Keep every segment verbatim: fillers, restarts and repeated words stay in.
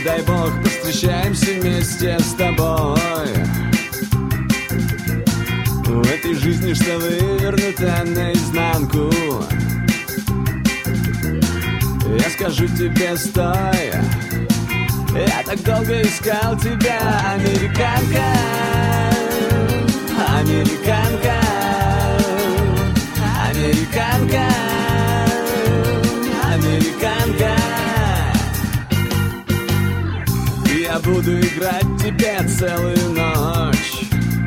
дай бог, повстречаемся вместе с тобой. В этой жизни, что вывернута наизнанку, я скажу тебе, стой. Я так долго искал тебя, американка, американка, американка, американка. Я буду играть тебе целую ночь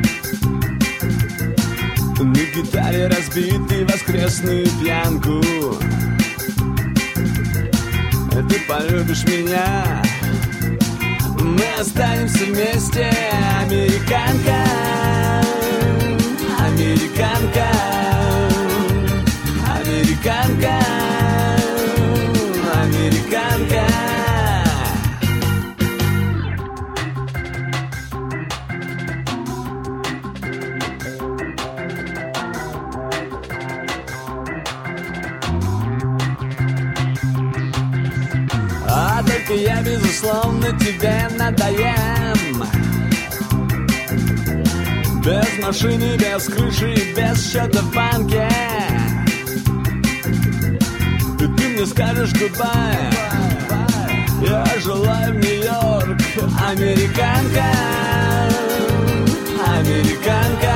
на гитаре, разбитый воскресную пьянку. Ты полюбишь меня, мы останемся вместе, американка, американка, американка, американка. А только я, безусловно, тебе надоем. Без машины, без крыши, без счета в банке. И ты мне скажешь goodbye. Я желаю в Нью-Йорк, американка, американка,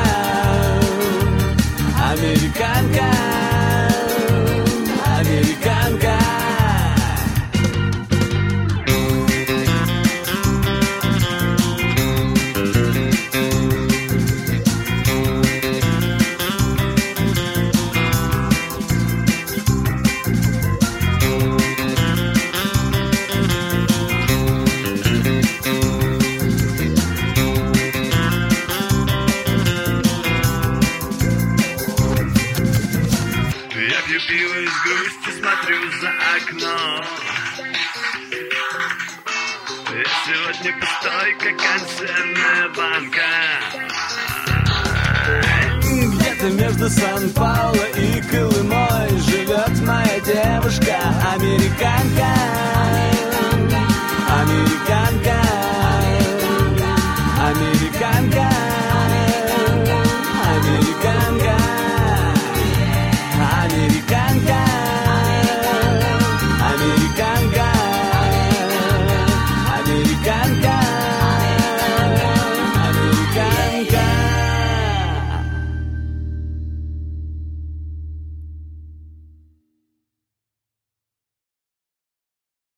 американка, американка. Не пустой, как консервная банка. Где-то между Сан-Пауло и Крымом